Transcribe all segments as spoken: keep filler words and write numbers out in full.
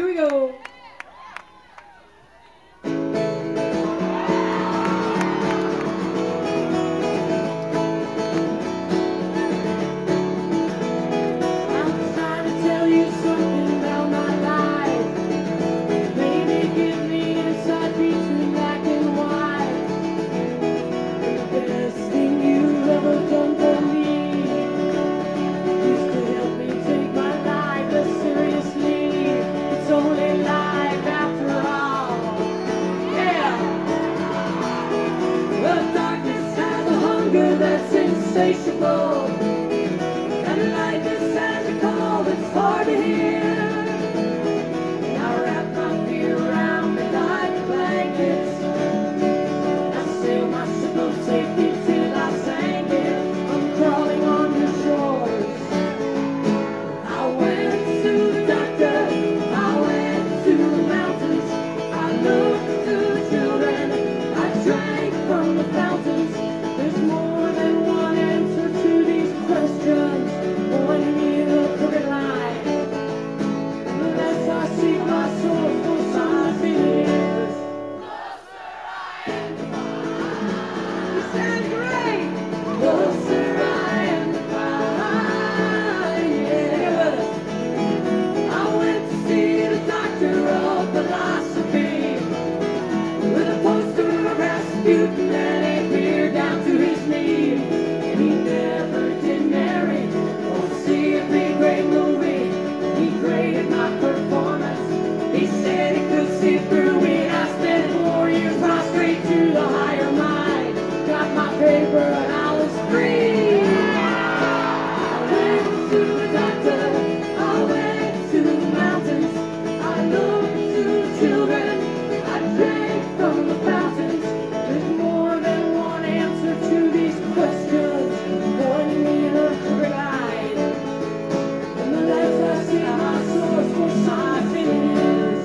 we go. I'm trying to tell you something about my life. Maybe give me insight between black and white. The best thing you've ever done for me is to help me take my life less seriously. It's only life after all. Yeah. The darkness has a hunger that's insatiable. And lightness has a call that's hard to hear. And I wrap my fear around me like blankets. I sail my ship of safety till I sank it. I'm crawling on your shores. I went to the doctor. I went to the mountains. I looked to the children. I drank from the fountains. There's more than one answer to these questions. One me the crooked line. Unless I seek my soul for something is. You sound great. Closer I am to find. Yeah. I went to see the doctor of philosophy with a poster of Rasputin and a beard down to his knee. And he never did marry or see a big great movie. He graded my performance. He said he could see through me. And I spent four years prostrate to the higher mind. Got my paper and I was free. I went to the doctor. I went to the mountains. I looked to the children. I drank from the fountains. There's more than one answer to these questions. One me in a crooked eye. And the less I see my source for something is.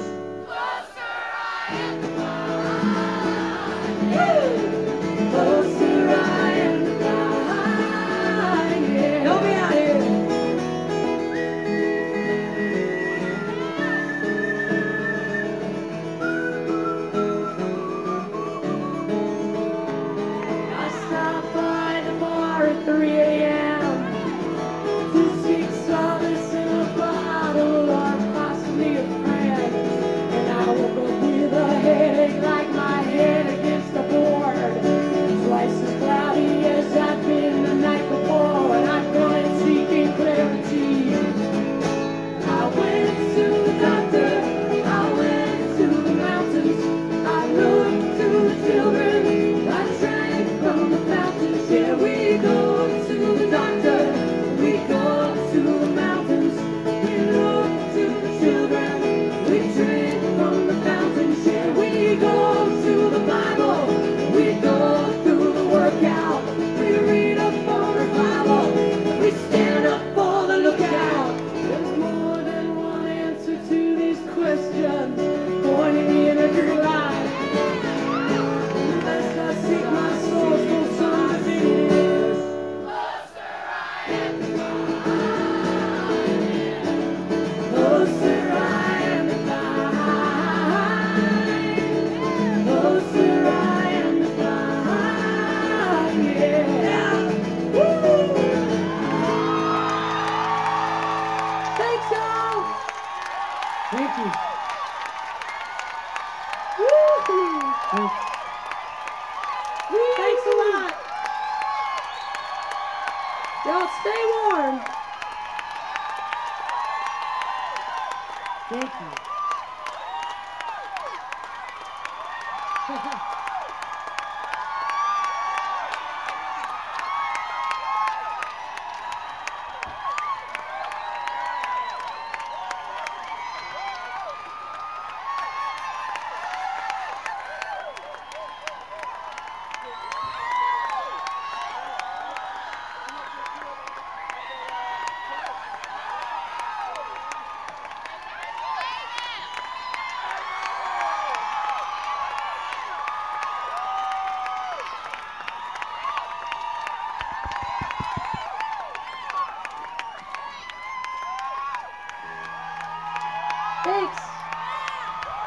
Woo! Closer I am to God. Yeah. Help me out here. I stopped by the bar at three a.m. to seek solace in a bottle or possibly a friend. And I woke up with a headache like my head against the board. Twice as cloudy as I'd been the night before. And I'm going seeking clarity. I went to the doctor. I went to the mountains. I looked to the children. I drank from the fountains. Yeah, we go to the doctor. We go to the mountains. We look to the children. We drink from the fountains. Yeah, we go to the Bible. We go through the workout. We read up on revival. We stand up for the lookout. There's more than one answer to these questions. Pointing me in a true light. Unless I seek my source for something is. Closer I am to find. Closer I am to find. Yeah. Woo! Thanks, y'all. Thank you. Woo! Thanks. Thanks a lot. Y'all stay warm. Thank you. Thanks.